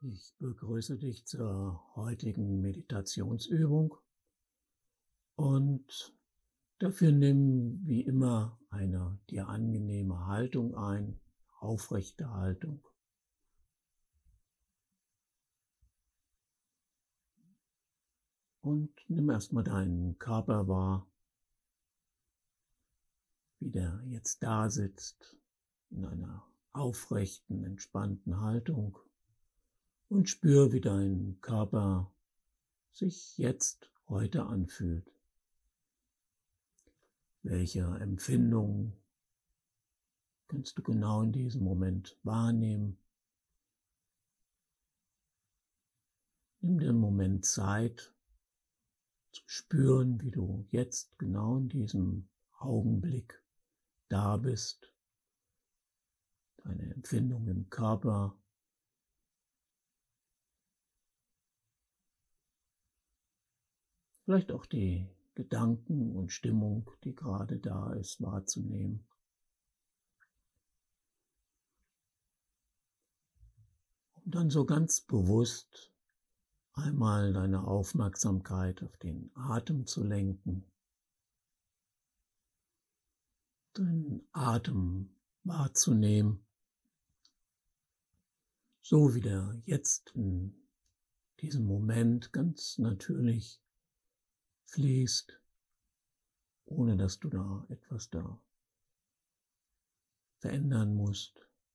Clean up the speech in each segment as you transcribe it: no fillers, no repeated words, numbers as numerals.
Ich begrüße dich zur heutigen Meditationsübung und dafür nimm wie immer eine dir angenehme Haltung ein, aufrechte Haltung. Und nimm erstmal deinen Körper wahr, wie der jetzt da sitzt, in einer aufrechten, entspannten Haltung. Und spür, wie dein Körper sich jetzt heute anfühlt. Welche Empfindungen kannst du genau in diesem Moment wahrnehmen? Nimm dir einen Moment Zeit zu spüren, wie du jetzt genau in diesem Augenblick da bist. Deine Empfindung im Körper. Vielleicht auch die Gedanken und Stimmung, die gerade da ist, wahrzunehmen. Und dann so ganz bewusst einmal deine Aufmerksamkeit auf den Atem zu lenken. Deinen Atem wahrzunehmen, so wie der jetzt in diesem Moment ganz natürlich fließt, ohne dass du da etwas verändern musst,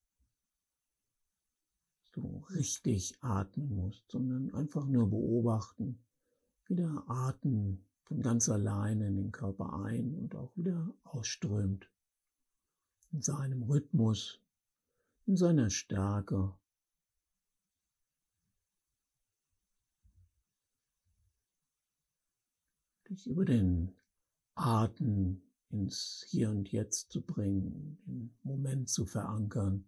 dass du richtig atmen musst, sondern einfach nur beobachten, wie der Atem von ganz alleine in den Körper ein- und auch wieder ausströmt, in seinem Rhythmus, in seiner Stärke. Dich über den Atem ins Hier und Jetzt zu bringen, den Moment zu verankern,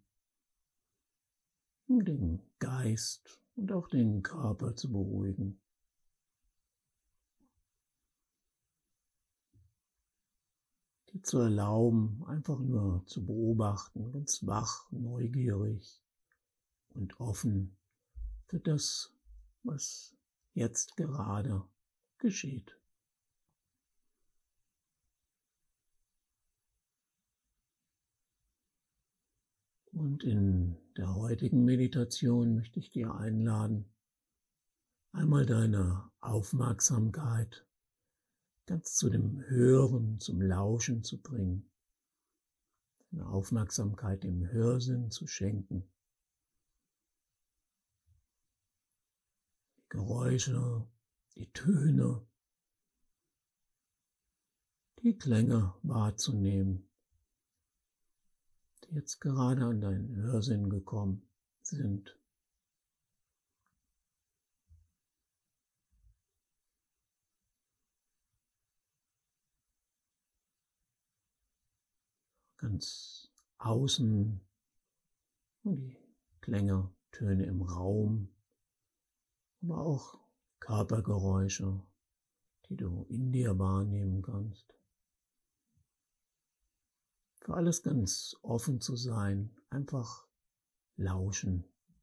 um den Geist und auch den Körper zu beruhigen. Dir zu erlauben, einfach nur zu beobachten, ganz wach, neugierig und offen für das, was jetzt gerade geschieht. Und in der heutigen Meditation möchte ich dir einladen, einmal deine Aufmerksamkeit ganz zu dem Hören, zum Lauschen zu bringen, deine Aufmerksamkeit dem Hörsinn zu schenken, die Geräusche, die Töne, die Klänge wahrzunehmen, die jetzt gerade an deinen Hörsinn gekommen sind. Ganz außen und die Klänge, Töne im Raum, aber auch Körpergeräusche, die du in dir wahrnehmen kannst. Für alles ganz offen zu sein, einfach lauschen.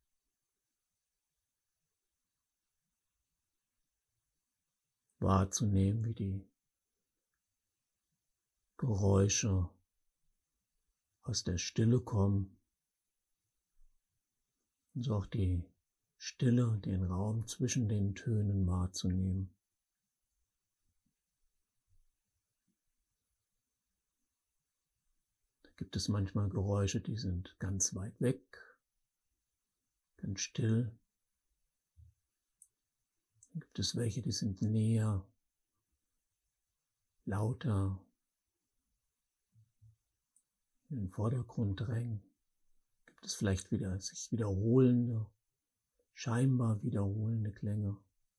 Wahrzunehmen, wie die Geräusche aus der Stille kommen und so auch die Stille, den Raum zwischen den Tönen wahrzunehmen. Da gibt es manchmal Geräusche, die sind ganz weit weg, ganz still. Dann gibt es welche, die sind näher, lauter, in den Vordergrund drängen. Gibt es vielleicht wieder sich wiederholende, scheinbar wiederholende Klänge.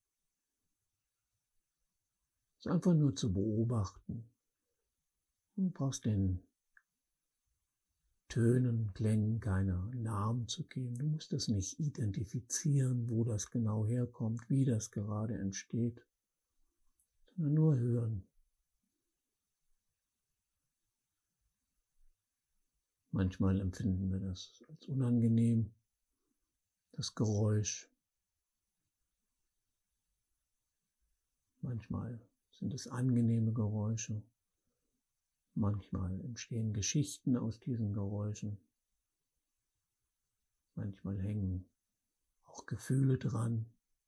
Es ist einfach nur zu beobachten. Du brauchst den Tönen, Klängen keine Namen zu geben. Du musst das nicht identifizieren, wo das genau herkommt, wie das gerade entsteht, sondern nur hören. Manchmal empfinden wir das als unangenehm, das Geräusch. Manchmal sind es angenehme Geräusche, manchmal entstehen Geschichten aus diesen Geräuschen, manchmal hängen auch Gefühle dran,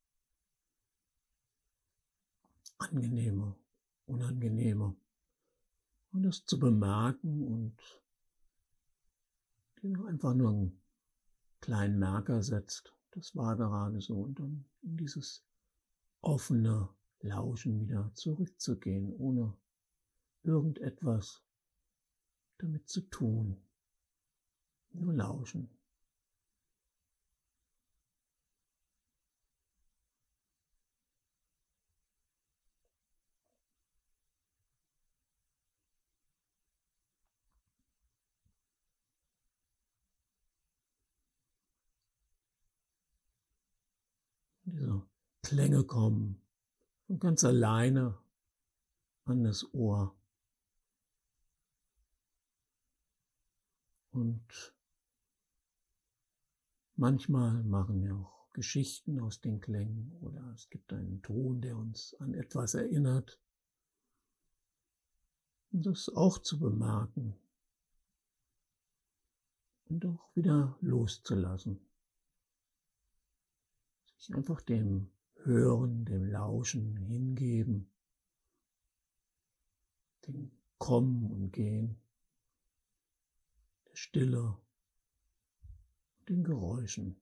angenehme, unangenehme. Und das zu bemerken und dir einfach nur einen kleinen Merker setzt, das war gerade so, und dann in dieses offene Lauschen wieder zurückzugehen, ohne irgendetwas damit zu tun, nur lauschen. Diese Klänge kommen von ganz alleine an das Ohr. Und manchmal machen wir auch Geschichten aus den Klängen oder es gibt einen Ton, der uns an etwas erinnert. Und das auch zu bemerken und auch wieder loszulassen. Sich einfach dem Hören, dem Lauschen hingeben, dem Kommen und Gehen, der Stille, den Geräuschen.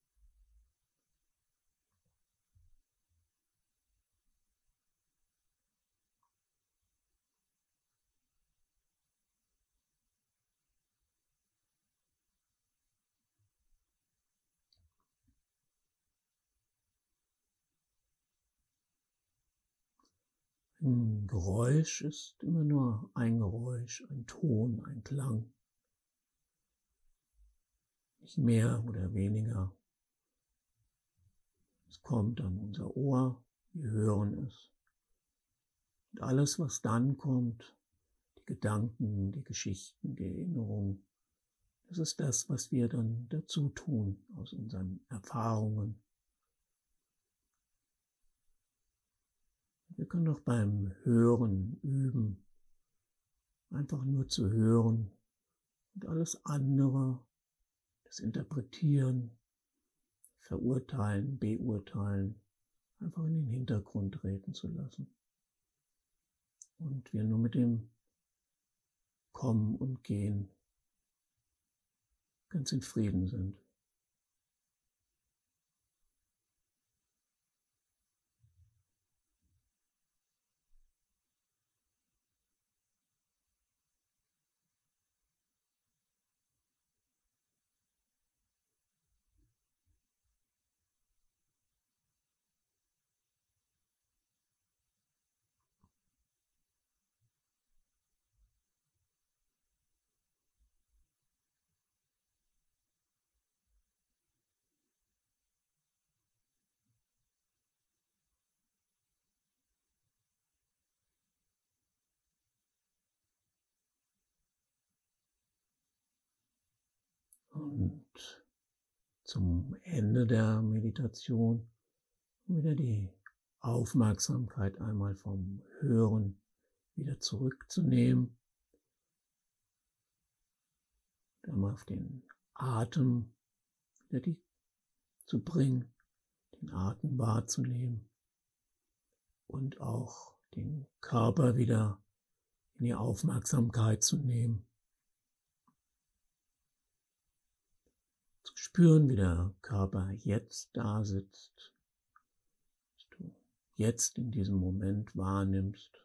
Ein Geräusch ist immer nur ein Geräusch, ein Ton, ein Klang. Nicht mehr oder weniger. Es kommt an unser Ohr, wir hören es. Und alles, was dann kommt, die Gedanken, die Geschichten, die Erinnerungen, das ist das, was wir dann dazu tun aus unseren Erfahrungen. Wir können auch beim Hören üben, einfach nur zu hören und alles andere, das Interpretieren, Verurteilen, Beurteilen, einfach in den Hintergrund treten zu lassen. Und wir nur mit dem Kommen und Gehen ganz in Frieden sind. Und zum Ende der Meditation wieder die Aufmerksamkeit einmal vom Hören wieder zurückzunehmen, einmal auf den Atem wieder zu bringen, den Atem wahrzunehmen und auch den Körper wieder in die Aufmerksamkeit zu nehmen. Zu spüren, wie der Körper jetzt da sitzt, dass du jetzt in diesem Moment wahrnimmst,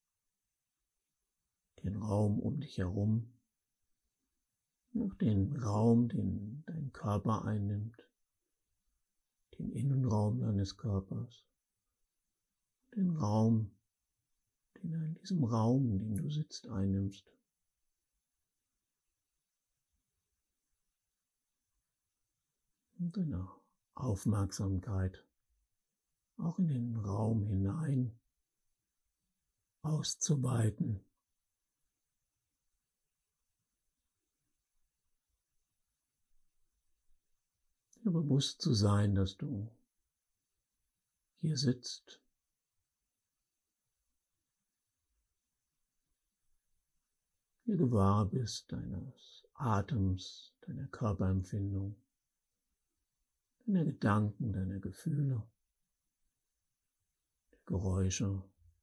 den Raum um dich herum, auch den Raum, den dein Körper einnimmt, den Innenraum deines Körpers, den Raum, den du in diesem Raum, in dem du sitzt, einnimmst. Und deine Aufmerksamkeit auch in den Raum hinein auszuweiten. Dir bewusst zu sein, dass du hier sitzt, dir gewahr bist, deines Atems, deiner Körperempfindung, deiner Gedanken, deiner Gefühle, der Geräusche.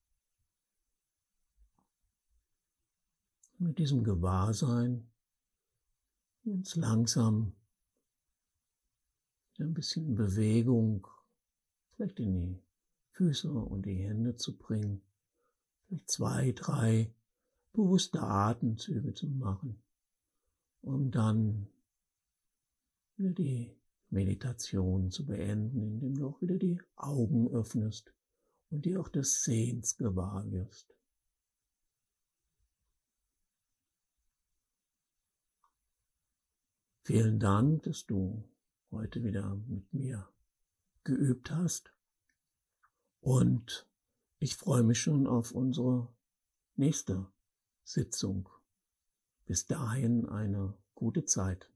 Mit diesem Gewahrsein uns langsam wieder ein bisschen in Bewegung, vielleicht in die Füße und die Hände zu bringen, vielleicht 2, 3 bewusste Atemzüge zu machen, um dann wieder die Meditation zu beenden, indem du auch wieder die Augen öffnest und dir auch des Sehens gewahr wirst. Vielen Dank, dass du heute wieder mit mir geübt hast und ich freue mich schon auf unsere nächste Sitzung. Bis dahin eine gute Zeit.